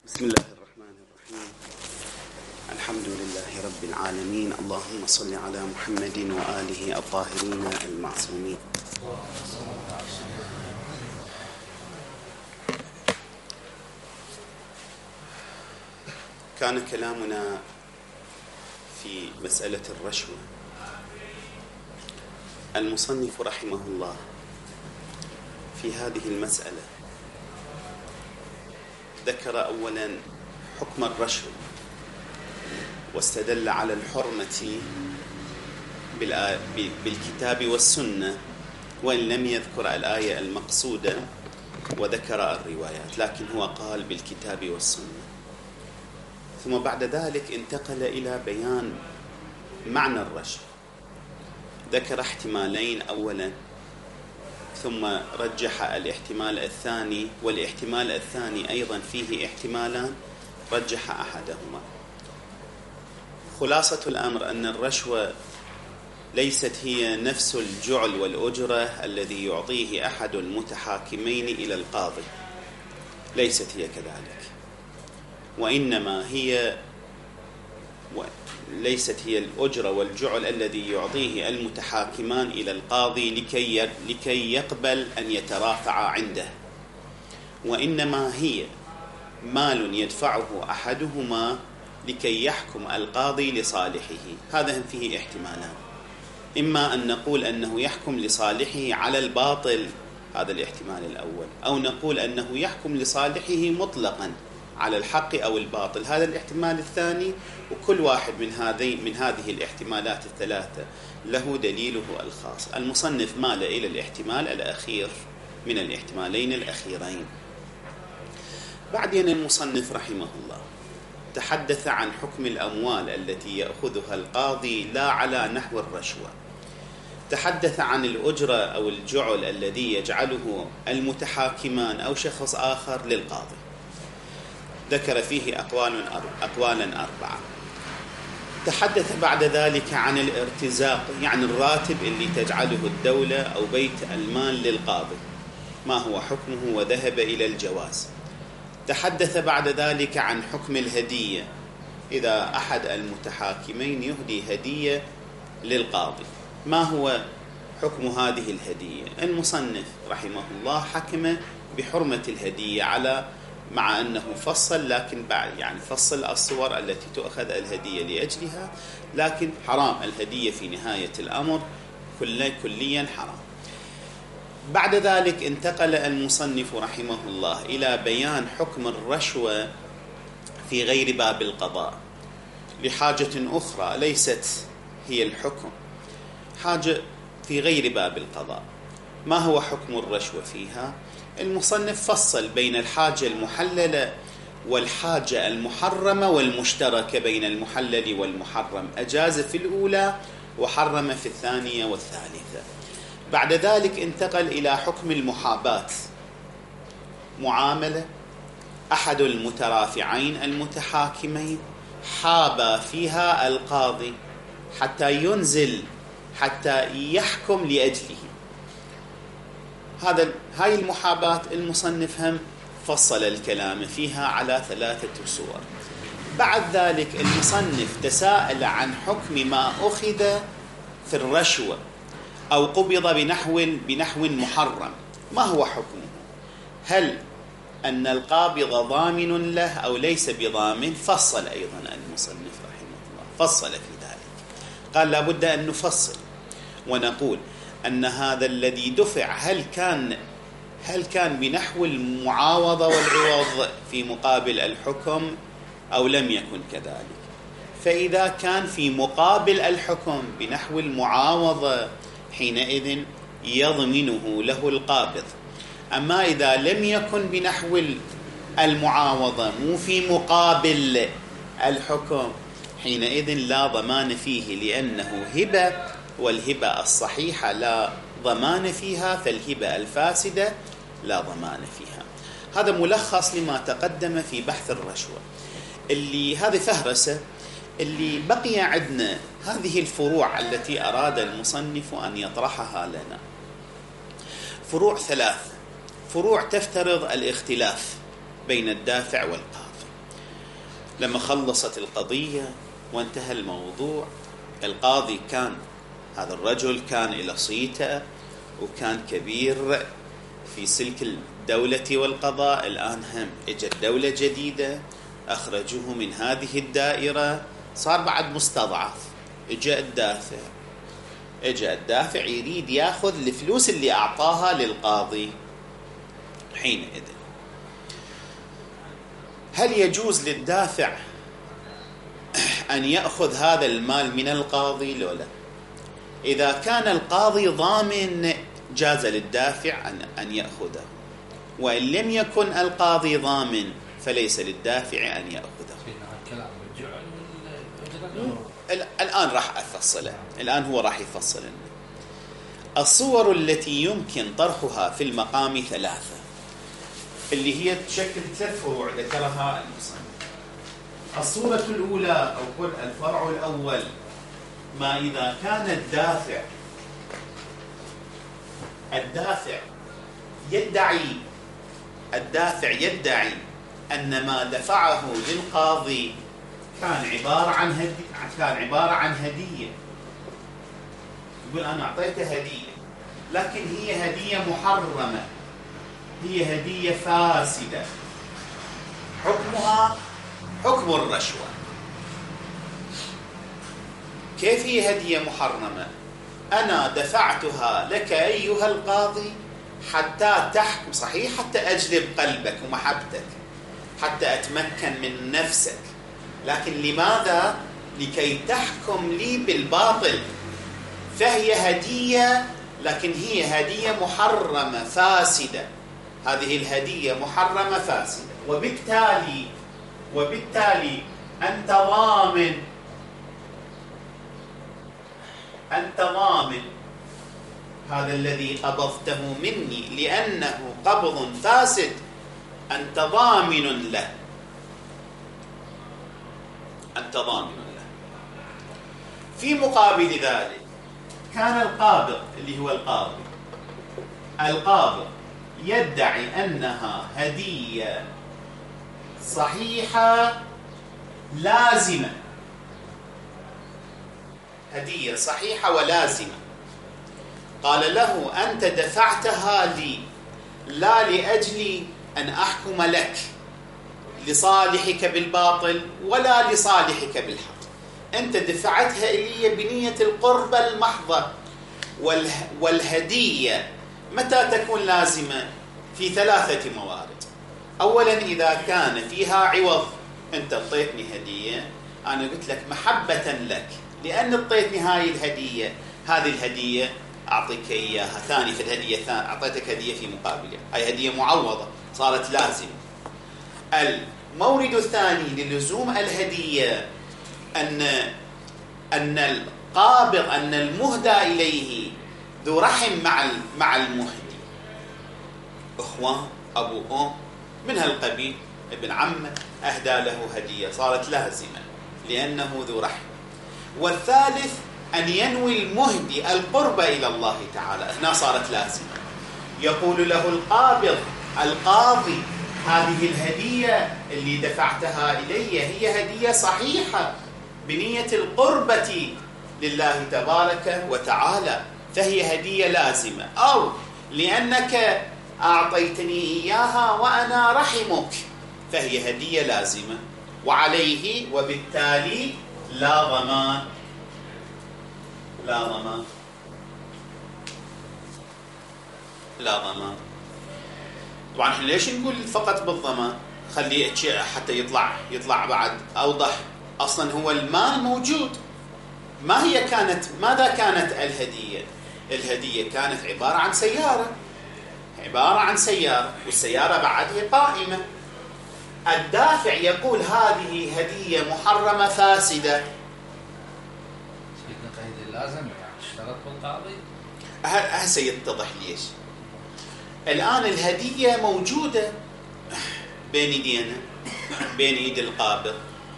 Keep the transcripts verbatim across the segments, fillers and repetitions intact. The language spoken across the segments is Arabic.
بسم الله الرحمن الرحيم. الحمد لله رب العالمين. اللهم صل على محمد وآله الطاهرين المعصومين. كان كلامنا في مسألة الرشوة. المصنف رحمه الله في هذه المسألة ذكر أولا حكم الرشوة واستدل على الحرمة بالكتاب والسنة، وإن لم يذكر الآية المقصودة وذكر الروايات، لكن هو قال بالكتاب والسنة. ثم بعد ذلك انتقل إلى بيان معنى الرشوة، ذكر احتمالين أولا ثم رجح الاحتمال الثاني، والاحتمال الثاني أيضا فيه احتمالان رجح أحدهما. خلاصة الأمر أن الرشوة ليست هي نفس الجعل والأجرة الذي يعطيه أحد المتحاكمين إلى القاضي، ليست هي كذلك، وإنما هي ليست هي الأجرة والجعل الذي يعطيه المتحاكمان إلى القاضي لكي لكي يقبل أن يترافع عنده، وإنما هي مال يدفعه أحدهما لكي يحكم القاضي لصالحه. هذا فيه احتمالان، إما أن نقول أنه يحكم لصالحه على الباطل، هذا الاحتمال الأول، أو نقول أنه يحكم لصالحه مطلقا على الحق أو الباطل، هذا الاحتمال الثاني. وكل واحد من هذه من هذه الاحتمالات الثلاثة له دليله الخاص. المصنف مال إلى الاحتمال الأخير من الاحتمالين الأخيرين. بعدين المصنف رحمه الله تحدث عن حكم الأموال التي يأخذها القاضي لا على نحو الرشوة، تحدث عن الأجرة أو الجعل الذي يجعله المتحاكمان أو شخص آخر للقاضي، ذكر فيه أقوال أقوالا أربعة. تحدث بعد ذلك عن الارتزاق، يعني الراتب اللي تجعله الدولة أو بيت المال للقاضي، ما هو حكمه، وذهب إلى الجواز. تحدث بعد ذلك عن حكم الهدية، إذا أحد المتحاكمين يهدي هدية للقاضي، ما هو حكم هذه الهدية. المصنف رحمه الله حكم بحرمة الهدية على مع أنه فصل، لكن بعد يعني فصل الصور التي تؤخذ الهدية لأجلها، لكن حرام الهدية في نهاية الأمر كل كليا حرام. بعد ذلك انتقل المصنف رحمه الله إلى بيان حكم الرشوة في غير باب القضاء لحاجة أخرى ليست هي الحكم، حاجة في غير باب القضاء. ما هو حكم الرشوة فيها؟ المصنف فصل بين الحاجة المحللة والحاجة المحرمة والمشتركة بين المحلل والمحرم، أجاز في الأولى وحرم في الثانية والثالثة. بعد ذلك انتقل إلى حكم المحاباة، معاملة أحد المترافعين المتحاكمين حاب فيها القاضي حتى ينزل حتى يحكم لأجله. هذا هاي المحاباة المصنف هم فصل الكلام فيها على ثلاثة صور. بعد ذلك المصنف تساءل عن حكم ما أخذ في الرشوة أو قبض بنحو بنحو محرم، ما هو حكمه؟ هل أن القابض ضامن له أو ليس بضامن؟ فصل أيضا المصنف رحمه الله، فصل في ذلك، قال لابد أن نفصل ونقول أن هذا الذي دفع هل كان هل كان بنحو المعاوضة والعوض في مقابل الحكم أو لم يكن كذلك. فإذا كان في مقابل الحكم بنحو المعاوضة حينئذ يضمنه له القابض. أما إذا لم يكن بنحو المعاوضة مو في مقابل الحكم حينئذ لا ضمان فيه، لأنه هبة، والهبة الصحيحة لا ضمان فيها، فالهبة الفاسدة لا ضمان فيها. هذا ملخص لما تقدم في بحث الرشوة. اللي هذه فهرسة اللي بقي عندنا هذه الفروع التي أراد المصنف أن يطرحها لنا. فروع ثلاثة، فروع تفترض الاختلاف بين الدافع والقاضي. لما خلصت القضية وانتهى الموضوع، القاضي كان هذا الرجل كان له صيته وكان كبير في سلك الدولة والقضاء. الآن هم اجت دولة جديدة، أخرجوه من هذه الدائرة، صار بعد مستضعف. اجى الدافع اجى الدافع يريد ياخذ الفلوس اللي أعطاها للقاضي. حينئذ هل يجوز للدافع أن يأخذ هذا المال من القاضي لو لا؟ إذا كان القاضي ضامن جاز للدافع أن يأخذه، وإن لم يكن القاضي ضامن فليس للدافع أن يأخذه. الآن راح أفصله، الآن هو راح يفصل. الصور التي يمكن طرحها في المقام ثلاثة، اللي هي تشكل ثلاث فروع ذكرها المصنف. الصورة الأولى أو قل الفرع الأول، ما إذا كان الدافع الدافع يدعي الدافع يدعي أن ما دفعه للقاضي كان عبارة عن هدية كان عبارة عن هدية. يقول أنا أعطيته هدية، لكن هي هدية محرمة، هي هدية فاسدة، حكمها حكم الرشوة. كيف هي هدية محرمة؟ أنا دفعتها لك أيها القاضي حتى تحكم، صحيح، حتى أجلب قلبك ومحبتك، حتى أتمكن من نفسك، لكن لماذا؟ لكي تحكم لي بالباطل. فهي هدية، لكن هي هدية محرمة فاسدة. هذه الهدية محرمة فاسدة، وبالتالي وبالتالي أنت ضامن أنت ضامن هذا الذي قبضته مني، لأنه قبض فاسد، أنت ضامن له أنت ضامن له. في مقابل ذلك كان القابض اللي هو القاضي القابض يدعي أنها هدية صحيحة لازمة، هدية صحيحة ولازمة. قال له أنت دفعتها لي لا لأجل أن أحكم لك لصالحك بالباطل ولا لصالحك بالحق، أنت دفعتها إلي بنية القربة المحضة. والهدية متى تكون لازمة؟ في ثلاثة موارد. أولا إذا كان فيها عوض، أنت أعطيتني هدية، أنا قلت لك محبة لك لأن أعطيتني هاي الهدية، هذه الهدية أعطيك إياها ثاني في الهدية الثانية، أعطيتك هدية في مقابلها، هاي هدية معوضة صارت لازمة. المورد الثاني للزوم الهدية أن أن القابض أن المهدى إليه ذو رحم مع مع المهدي، أخوان، أبو أم من هالقبيل، ابن عمه أهدى له هدية صارت لازمة لأنه ذو رحم. والثالث أن ينوي المهدي القرب إلى الله تعالى، هنا صارت لازمة. يقول له القابض القاضي هذه الهدية اللي دفعتها إلي هي هدية صحيحة بنية القربة لله تبارك وتعالى، فهي هدية لازمة، أو لأنك أعطيتني إياها وأنا رحمك فهي هدية لازمة، وعليه وبالتالي لا ضمان لا ضمان لا ضمان. طبعا احنا ليش نقول فقط بالضمان؟ خليه حتى يطلع يطلع بعد أوضح. أصلا هو المال موجود. ما هي كانت ماذا كانت الهدية؟ الهدية كانت عبارة عن سيارة عبارة عن سيارة والسيارة بعدها قائمة. الدافع يقول هذه هدية محرمة فاسدة. سيدنا قيد اللازم يعني اشترط بالقاضي. هسه يتضح ليش. الآن الهدية موجودة بين يدينا، بين يد القابض.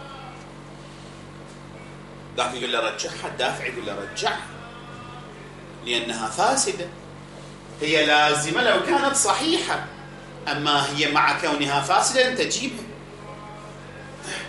الدافع يقول له رجعها، الدافع يقول له رجعها لأنها فاسدة. هي لازمة لو كانت صحيحة، أما هي مع كونها فاسدة أنت تجيبها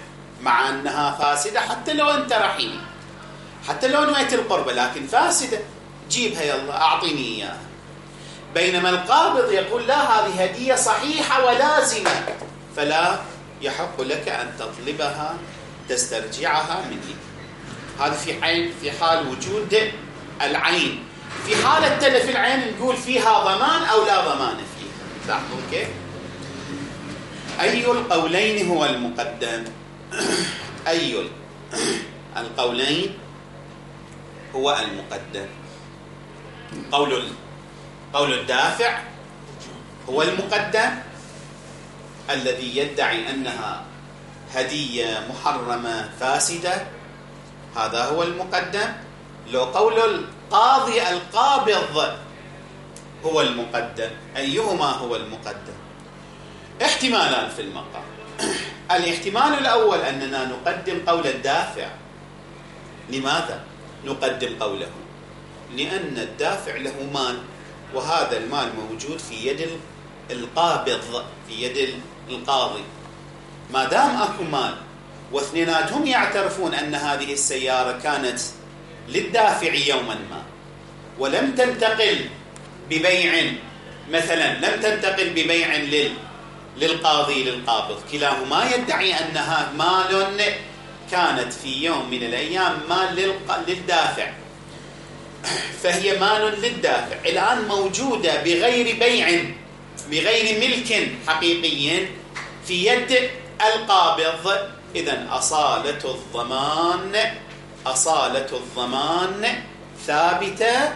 مع أنها فاسدة حتى لو أنت رحيم، حتى لو نويت القربة لكن فاسدة، جيبها يلا أعطيني إياها. بينما القابض يقول لا، هذه هدية صحيحة ولازمة، فلا يحق لك أن تطلبها تسترجعها مني. هذا في حال في حال وجود العين. في حالة تلف العين نقول فيها ضمان أو لا ضمان فيها. لاحظوا كيف؟ أي القولين هو المقدم؟ أي القولين هو المقدم؟ قول قول الدافع هو المقدم الذي يدعي أنها هدية محرمة فاسدة، هذا هو المقدم. لو قول القاضي القابض هو المقدم، أيهما هو المقدم؟ احتمالان في المقام. الاحتمال الأول أننا نقدم قول الدافع. لماذا نقدم قوله؟ لأن الدافع له مال، وهذا المال موجود في يد القابض، في يد القاضي. ما دام أكو مال واثنيناتهم يعترفون أن هذه السيارة كانت للدافع يوما ما ولم تنتقل ببيع، مثلا لم تنتقل ببيع لل للقاضي للقابض، كلاهما يدعي أنها مال كانت في يوم من الأيام مال للدافع، فهي مال للدافع الآن موجودة بغير بيع، بغير ملك حقيقي في يد القابض. إذن أصالة الضمان أصالة الضمان ثابتة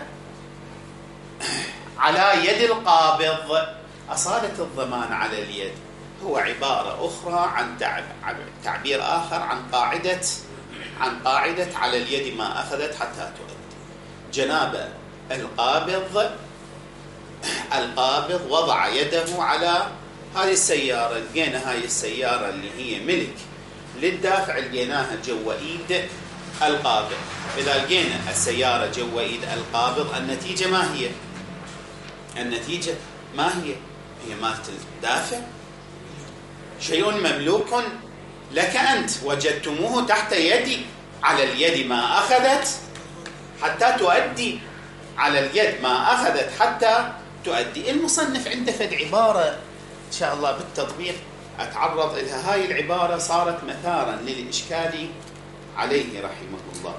على يد القابض. أصالة الضمان على اليد هو عبارة أخرى عن تعبير آخر عن قاعدة عن قاعدة على اليد ما أخذت حتى تؤدي. جناب القابض القابض وضع يده على هذه السيارة، لقينا هاي السيارة اللي هي ملك للدافع لقيناها جوا إيد القابض. إذا لقينا السيارة جوا إيد القابض، النتيجة ما هي؟ النتيجة ما هي؟ هي مالت الدافع، شيء مملوك لك أنت، وجدتموه تحت يدي، على اليد ما أخذت حتى تؤدي، على اليد ما أخذت حتى تؤدي. المصنف عنده فد عبارة إن شاء الله بالتطبيق أتعرض لها، هاي العبارة صارت مثارا للإشكال عليه رحمه الله.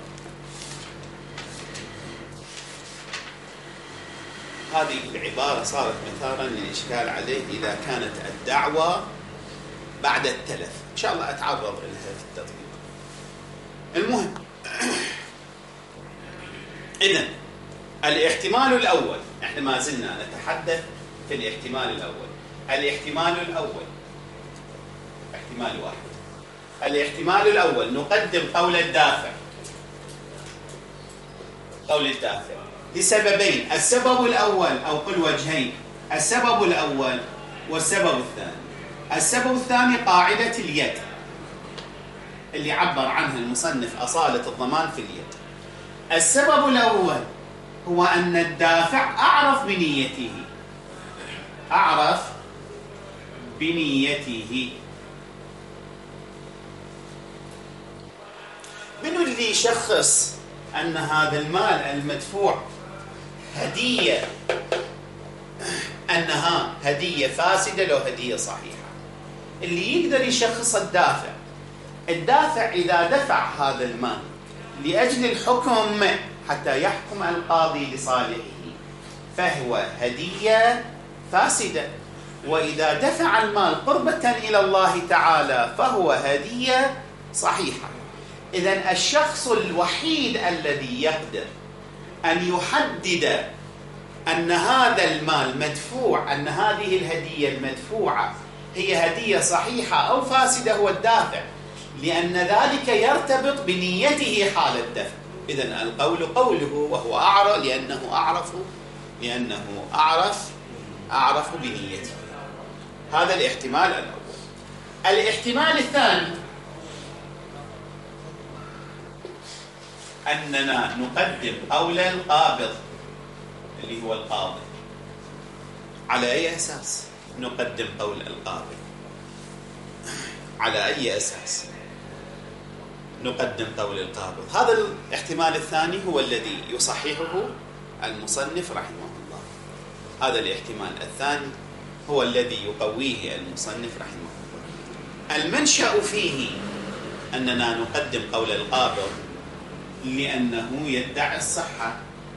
هذه العبارة صارت مثارا للإشكال عليه إذا كانت الدعوة بعد التلف. إن شاء الله أتعرض لها في التطبيق. المهم، إذن الاحتمال الأول، إحنا ما زلنا نتحدث في الاحتمال الأول. الاحتمال الأول احتمال واحد. الاحتمال الأول نقدم قول الدافع قول الدافع لسببين. السبب الأول أو قل وجهين، السبب الأول والسبب الثاني. السبب الثاني قاعدة اليد اللي عبر عنها المصنف أصالة الضمان في اليد. السبب الأول هو أن الدافع أعرف بنيته أعرف بنيته منو اللي يشخص أن هذا المال المدفوع هدية، أنها هدية فاسدة لو هدية صحيحة؟ اللي يقدر يشخص الدافع. الدافع إذا دفع هذا المال لأجل الحكم حتى يحكم القاضي لصالحه فهو هدية فاسدة، وإذا دفع المال قربة إلى الله تعالى فهو هدية صحيحة. إذن الشخص الوحيد الذي يقدر أن يحدد أن هذا المال مدفوع، أن هذه الهدية المدفوعة هي هدية صحيحة أو فاسدة هو الدافع، لأن ذلك يرتبط بنيته حال الدفع. إذن القول قوله وهو أعرف لأنه أعرف لأنه أعرف أعرف بنيته. هذا الاحتمال الأول. الاحتمال الثاني أننا نقدم قول القابض اللي هو القاضي. على أي أساس نقدم قول القاضي؟ على أي أساس؟ نقدم قول القابض. هذا الاحتمال الثاني هو الذي يصححه المصنف رحمه الله. هذا الاحتمال الثاني هو الذي يقويه المصنف رحمه الله. المنشأ فيه أننا نقدم قول القابض لأنه يدعي الصحة.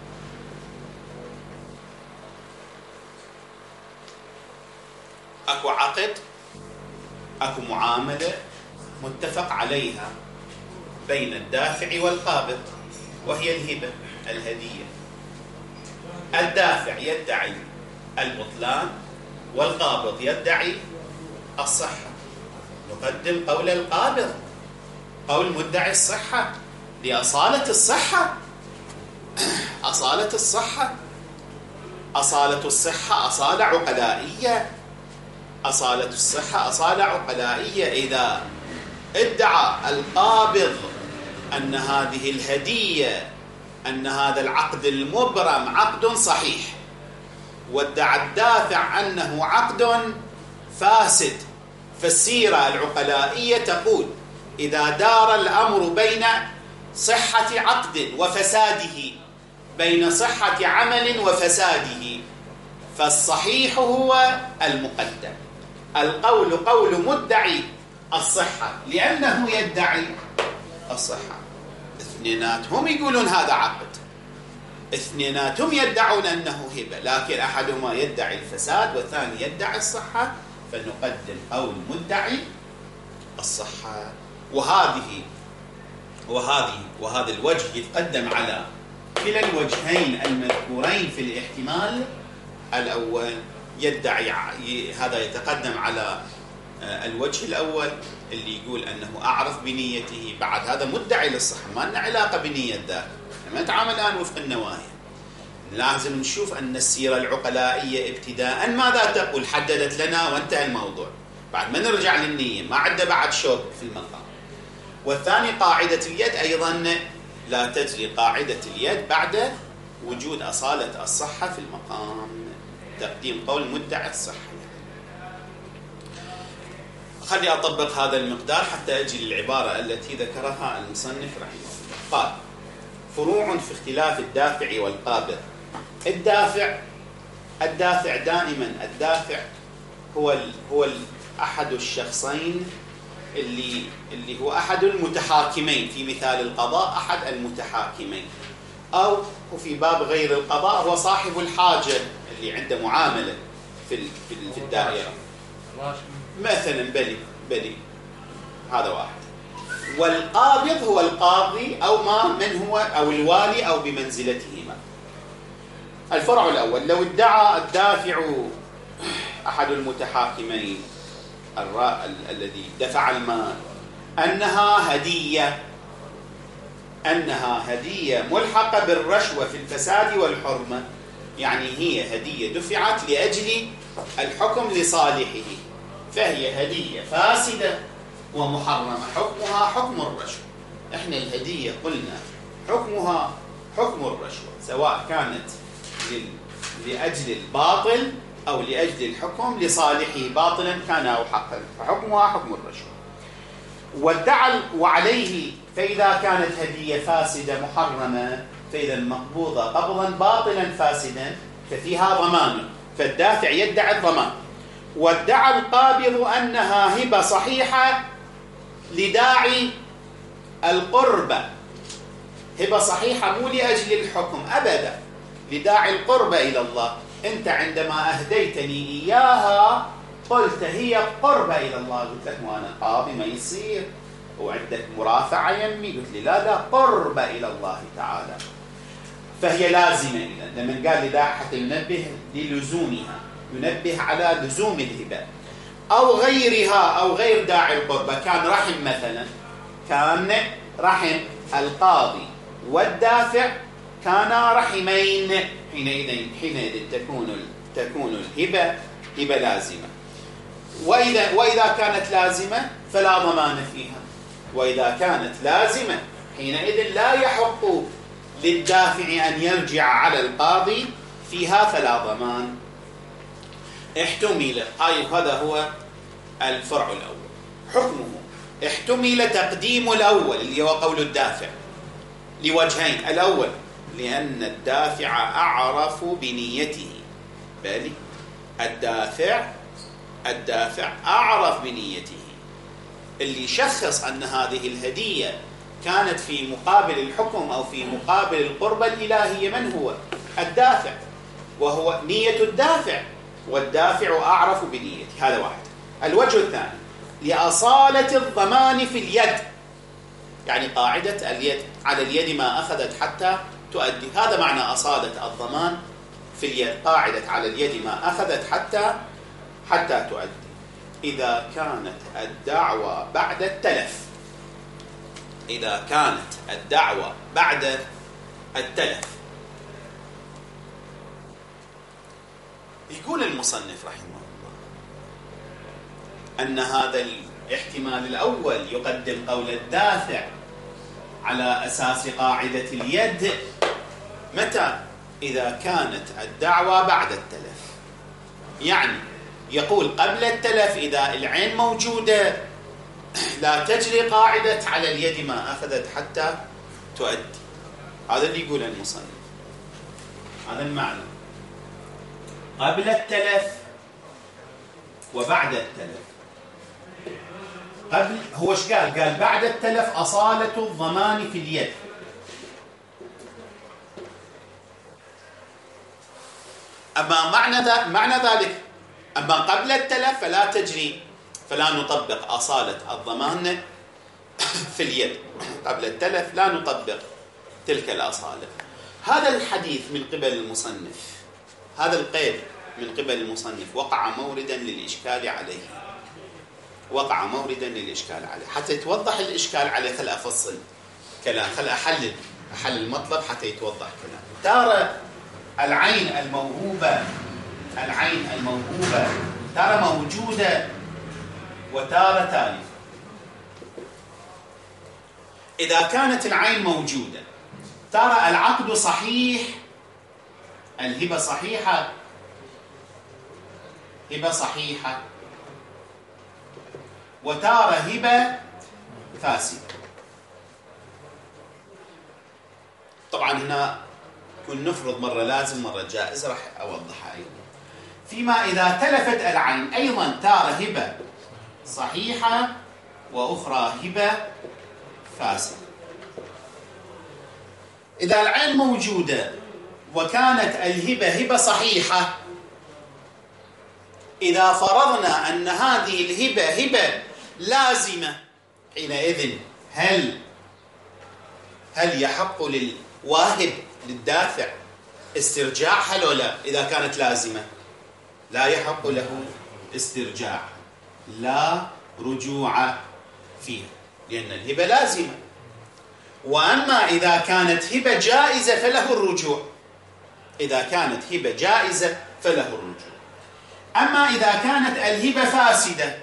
أكو عقد، أكو معاملة متفق عليها بين الدافع والقابض، وهي الهبة الهدية. الدافع يدعي البطلان والقابض يدعي الصحة. نقدم قول القابض، قول مدعي الصحة، لأصالة الصحة. أصالة الصحة أصالة الصحة أصالة عقلائية. أصالة الصحة أصالة عقلائية. إذا ادعى القابض أن هذه الهدية، أن هذا العقد المبرم عقد صحيح، وادعى الدافع أنه عقد فاسد، فالسيرة العقلائية تقول إذا دار الأمر بين صحة عقد وفساده، بين صحة عمل وفساده، فالصحيح هو المقدم. القول قول مدعي الصحة لأنه يدعي الصحة. اثنيناتهم يقولون هذا عقد، اثنيناتهم يدعون أنه هبة، لكن أحدهما يدعي الفساد والثاني يدعي الصحة، فنقدم قول مدعي الصحة. وهذه وهذه وهذا الوجه يتقدم على كلا الوجهين المذكورين في الاحتمال الأول. يدعي هذا يتقدم على الوجه الأول اللي يقول أنه أعرف بنيته، بعد هذا مدعي للصحة، ما لنا علاقة بنية ذاك، ما نتعامل الآن وفق النوايا. لازم نشوف أن السيرة العقلائية ابتداء ماذا تقول، حددت لنا وانتهى الموضوع، بعد ما نرجع للنية ما عندنا بعد شوك في المقام. والثاني قاعدة اليد أيضا لا تجري قاعدة اليد بعد وجود أصالة الصحة في المقام، تقديم قول مدعي الصحة. خلي أطبق هذا المقدار حتى أجي للعبارة التي ذكرها المصنف رحمه الله. قال: فروع في اختلاف الدافع والقابض. الدافع الدافع دائما الدافع هو ال هو ال أحد الشخصين اللي اللي هو أحد المتحاكمين. في مثال القضاء أحد المتحاكمين، أو وفي باب غير القضاء هو صاحب الحاجة اللي عنده معاملة في في الدائرة مثلا. بلي بلي هذا واحد. والقابض هو القاضي أو ما من هو أو الوالي أو بمنزلتهما. الفرع الأول: لو ادعى الدافع أحد المتحاكمين الذي دفع المال أنها هدية أنها هدية ملحقة بالرشوة في الفساد والحرمة، يعني هي هدية دفعت لأجل الحكم لصالحه، فهي هدية فاسدة ومحرمة، حكمها حكم الرشوة. احنا الهدية قلنا حكمها حكم الرشوة، سواء كانت لأجل الباطل أو لأجل الحكم لصالحه، باطلا كان أو حقا، فحكمها حكم الرشوة. وادعى وعليه، فإذا كانت هدية فاسدة محرمة فإذا مقبوضة قبضا باطلا فاسدا ففيها ضمان، فالدافع يدعي الضمان. وادعى القابض أنها هبة صحيحة لداعي القربة، هبة صحيحة مو لأجل الحكم أبدا، لداعي القربة إلى الله. أنت عندما أهديتني إياها قلت هي قربة إلى الله، قلت لك وأنا قاضي ما يصير، وعندك مرافعة يمي، قلت لي لا لا قربة إلى الله تعالى، فهي لازمة. لما قال لداعي حتى ينبه للزومها، ينبه على لزوم الهبة. أو غيرها أو غير داعي القربة، كان رحم مثلا، كان رحم القاضي والدافع كانا رحمين، حينئذ حينئذ تكون تكون الهبة هبة لازمة. وإذا وإذا كانت لازمة فلا ضمان فيها، وإذا كانت لازمة حينئذ لا يحق للدافع أن يرجع على القاضي فيها، فلا ضمان. احتمل. أي هذا هو الفرع الأول. حكمه احتمل تقديم الأول اللي هو قول الدافع لوجهين. الأول لأن الدافع أعرف بنيته، بالي الدافع الدافع أعرف بنيته، اللي شخص أن هذه الهدية كانت في مقابل الحكم أو في مقابل القربة الإلهية من هو؟ الدافع، وهو نية الدافع، والدافع أعرف بنيته. هذا واحد. الوجه الثاني لأصالة الضمان في اليد، يعني قاعدة اليد على اليد ما أخذت حتى تؤدي، هذا معنى أصالة الضمان في اليد، قاعدة على اليد ما أخذت حتى حتى تؤدي. إذا كانت الدعوة بعد التلف، إذا كانت الدعوة بعد التلف، يقول المصنف رحمه الله أن هذا الاحتمال الأول يقدم قول الدافع على أساس قاعدة اليد. متى؟ إذا كانت الدعوة بعد التلف، يعني يقول قبل التلف إذا العين موجودة لا تجري قاعدة على اليد ما أخذت حتى تؤدي. هذا اللي يقول المصنف، هذا المعنى، قبل التلف وبعد التلف. قبل هو ايش قال؟ قال بعد التلف أصالة الضمان في اليد. أما معنى ذا معنى ذلك أما قبل التلف فلا تجري، فلا نطبق أصالة الضمان في اليد. قبل التلف لا نطبق تلك الأصالة. هذا الحديث من قبل المصنف، هذا القيد من قبل المصنف وقع موردا للإشكال عليه، وقع موردا للإشكال عليه. حتى يتوضح الإشكال عليه خل أفصل كلام، خل أحلل أحلل المطلب حتى يتوضح كلام. ترى العين الموهوبة العين الموهوبة ترى موجودة وتارة تالفة. إذا كانت العين موجودة ترى العقد صحيح، الهبة صحيحة، هبة صحيحة، وتارة هبة فاسدة. طبعا هنا كن نفرض مرة لازم مرة جائز، راح أوضحها أيضا. فيما إذا تلفت العين أيضا تارة هبة صحيحة وأخرى هبة فاسدة. إذا العين موجودة وكانت الهبة هبة صحيحة، إذا فرضنا أن هذه الهبة هبة لازمة، حينئذ هل هل يحق للواهب للدافع استرجاعها لو لا؟ إذا كانت لازمة لا يحق له استرجاع، لا رجوع فيها، لأن الهبة لازمة. وأما إذا كانت هبة جائزة فله الرجوع، إذا كانت هبة جائزة فله الرجوع. أما إذا كانت الهبة فاسدة،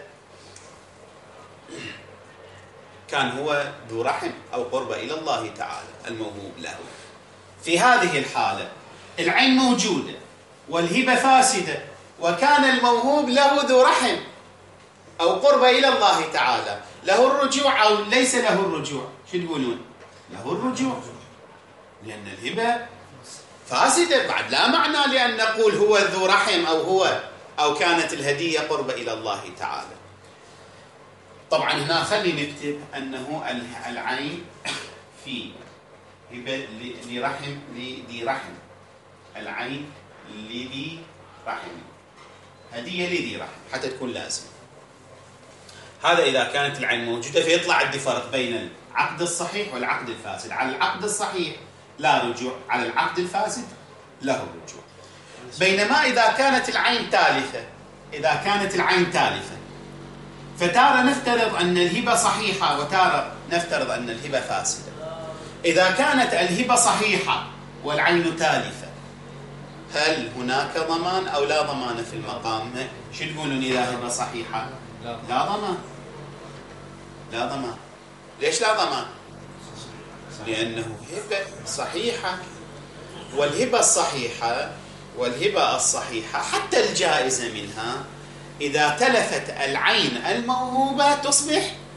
كان هو ذو رحم أو قرب إلى الله تعالى الموهوب له، في هذه الحالة العين موجودة والهبة فاسدة وكان الموهوب له ذو رحم أو قرب إلى الله تعالى، له الرجوع أو ليس له الرجوع؟ شو تقولون؟ له الرجوع، لأن الهبة فاسدة. بعد لا معنى لأن نقول هو ذو رحم أو هو أو كانت الهدية قرب إلى الله تعالى. طبعا هنا خلي نكتب أنه العين في هبة لرحم لذي رحم، العين لذي رحم، هدية لذي رحم حتى تكون لازمة. هذا إذا كانت العين موجودة، فيطلع عندي فرق بين العقد الصحيح والعقد الفاسد. على العقد الصحيح لا رجوع، على العقد الفاسد له رجوع. بينما إذا كانت العين تالفة، إذا كانت العين تالفة فتارة نفترض أن الهبة صحيحة وتارة نفترض أن الهبة فاسدة. إذا كانت الهبة صحيحة والعين تالفة، هل هناك ضمان أو لا ضمان في المقام؟ شو تقولون إذا هبة صحيحة؟ لا ضمان، لا ضمان. ليش لا ضمان؟ لأنه هبة صحيحة، والهبة الصحيحة والهبة الصحيحة حتى الجائزة منها إذا تلفت العين الموهوبة تصبح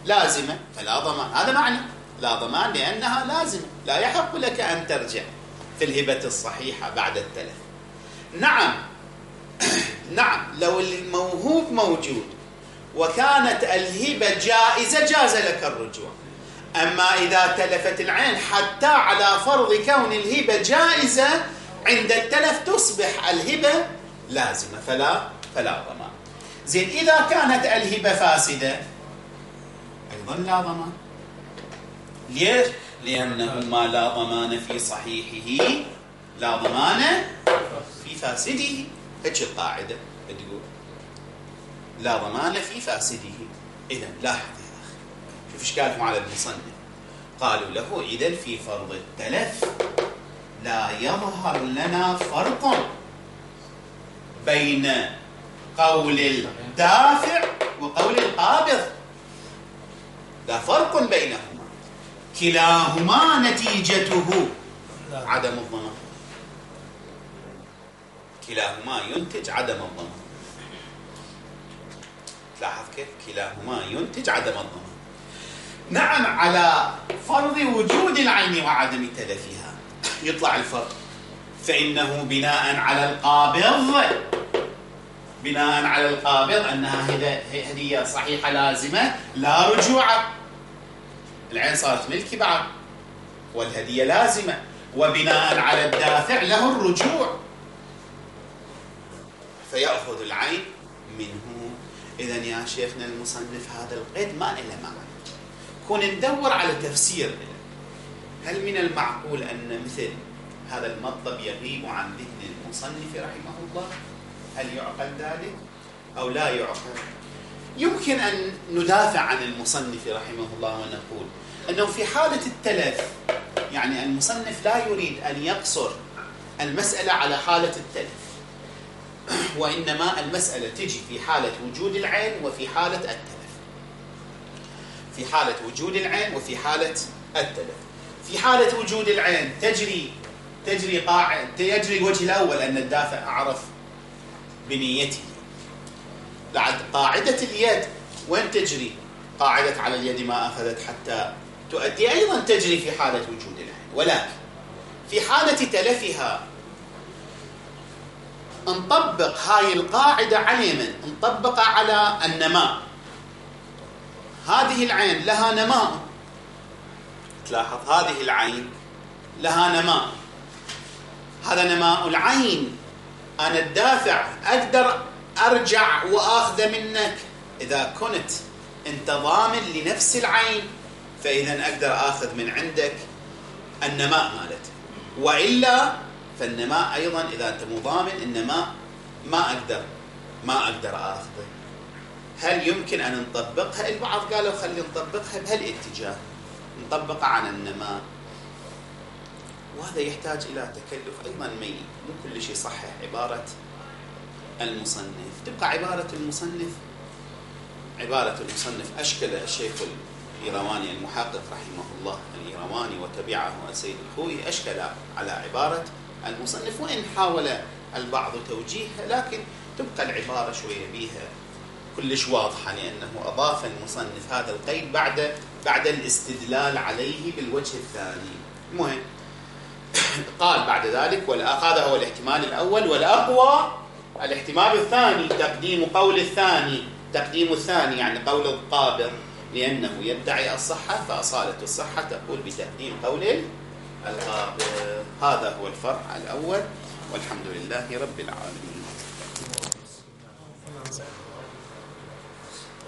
لازمة فلا ضمان. هذا معنى لا ضمان لأنها لازمة، لا يحق لك أن ترجع في الهبة الصحيحة بعد التلف. نعم نعم لو الموهوب موجود وكانت الهبة جائزة جاز لك الرجوع. أما إذا تلفت العين حتى على فرض كون الهبة جائزة عند التلف تصبح الهبة لازمة فلا فلا ضمان. زين إذا كانت الهبة فاسدة أيضا لا ضمان. ليش؟ لأنه ما لا ضمان في صحيحه لا ضمان في فاسده. هيك القاعدة تقول لا ضمان في فاسده. إذن لاحظ يا أخي، شوف إشكالهم على المصنف. قالوا له إذن في فرض التلف لا يظهر لنا فرق بين قول الدافع وقول القابض، لا فرق بينهما، كلاهما نتيجته عدم الضمان، كلاهما ينتج عدم الضمان. لاحظ كيف كلاهما ينتج عدم الضمان. نعم على فرض وجود العين وعدم تلفها يطلع الفرق، فإنه بناء على القابض بناء على القابض أنها هدية صحيحة لازمة لا رجوع، العين صارت ملكي بعد والهدية لازمة، وبناء على الدافع له الرجوع فيأخذ العين منه. إذن يا شيخنا المصنف هذا القيد ما له معنى، كون ندور على تفسير له. هل من المعقول أن مثل هذا المطلب يغيب عن ذهن المصنف رحمه الله؟ هل يعقل ذلك أو لا يعقل؟ يمكن أن ندافع عن المصنف رحمه الله ونقول أنه في حالة التلف، يعني المصنف لا يريد أن يقصر المسألة على حالة التلف، وإنما المسألة تجي في حالة وجود العين وفي حالة التلف، في حالة وجود العين وفي حالة التلف. في حالة وجود العين تجري تجري قاعدة تجري الوجه الأول أن الدافع أعرف بنيته. بعد قاعدة اليد وين تجري؟ قاعدة على اليد ما أخذت حتى تؤدي أيضا تجري في حالة وجود العين، ولكن في حالة تلفها نطبق هاي القاعدة على من؟ نطبق على النماء. هذه العين لها نماء، تلاحظ هذه العين لها نماء، هذا نماء العين. أنا الدافع أقدر أرجع وأخذ منك إذا كنت أنت ضامن لنفس العين، فإذا أقدر أخذ من عندك النماء مالته، وإلا فالنماء أيضا إذا أنت مضامن النماء ما أقدر ما أقدر أخذه. هل يمكن أن نطبقها؟ البعض قالوا خلي نطبقها بهالاتجاه، نطبقها على النماء، وهذا يحتاج إلى تكلف أيضا مي، مو كل شيء صحح عبارة المصنف. تبقى عبارة المصنف عبارة المصنف أشكل الشيخ الإيرواني المحقق رحمه الله الإيرواني وتبعه السيد الخوئي، أشكل على عبارة المصنف، وإن حاول البعض توجيهها لكن تبقى العبارة شوية بيها كلش واضحة، لأنه أضاف المصنف هذا القيد بعد بعد الاستدلال عليه بالوجه الثاني. المهم قال بعد ذلك هذا هو الاحتمال الأول، والأقوى الاحتمال الثاني تقديم قول الثاني تقديم الثاني يعني قول القابض، لأنه يدعي الصحة فأصالة الصحة تقول بتقديم قول القابض. هذا هو الفرع الأول، والحمد لله رب العالمين.